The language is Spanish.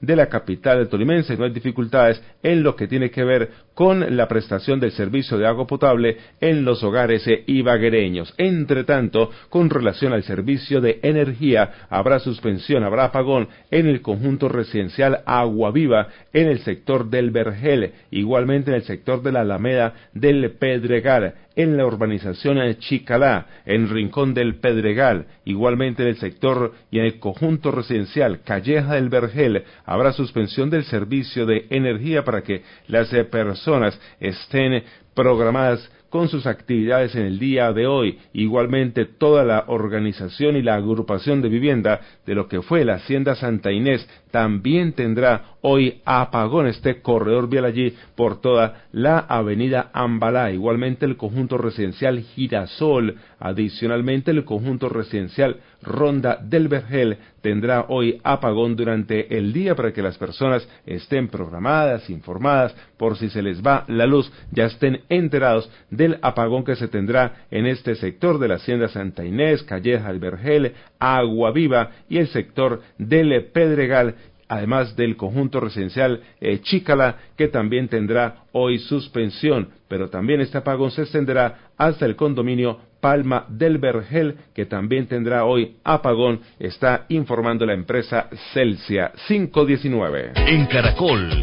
de la capital tolimense. No hay dificultades en lo que tiene que ver con la prestación del servicio de agua potable en los hogares ibaguereños. Entre tanto, con relación al servicio de energía, habrá suspensión, habrá apagón en el conjunto residencial Agua Viva, en el sector del Vergel, igualmente en el sector de la Alameda del Pedregal, en la urbanización Chicalá, en Rincón del Pedregal, igualmente en el sector y en el conjunto residencial Calleja del Vergel, habrá suspensión del servicio de energía para que las personas estén programadas con sus actividades en el día de hoy. Igualmente toda la organización y la agrupación de vivienda de lo que fue la Hacienda Santa Inés también tendrá hoy apagón, este corredor vial allí por toda la avenida Ambalá, igualmente el conjunto residencial Girasol, adicionalmente el conjunto residencial Ronda del Vergel tendrá hoy apagón durante el día para que las personas estén programadas, informadas, por si se les va la luz, ya estén enterados del apagón que se tendrá en este sector de la Hacienda Santa Inés, Calleja del Vergel, Agua Viva y el sector del Pedregal, además del conjunto residencial Chicala, que también tendrá hoy suspensión, pero también este apagón se extenderá hasta el condominio Palma del Vergel, que también tendrá hoy apagón, está informando la empresa Celsia. 519. En Caracol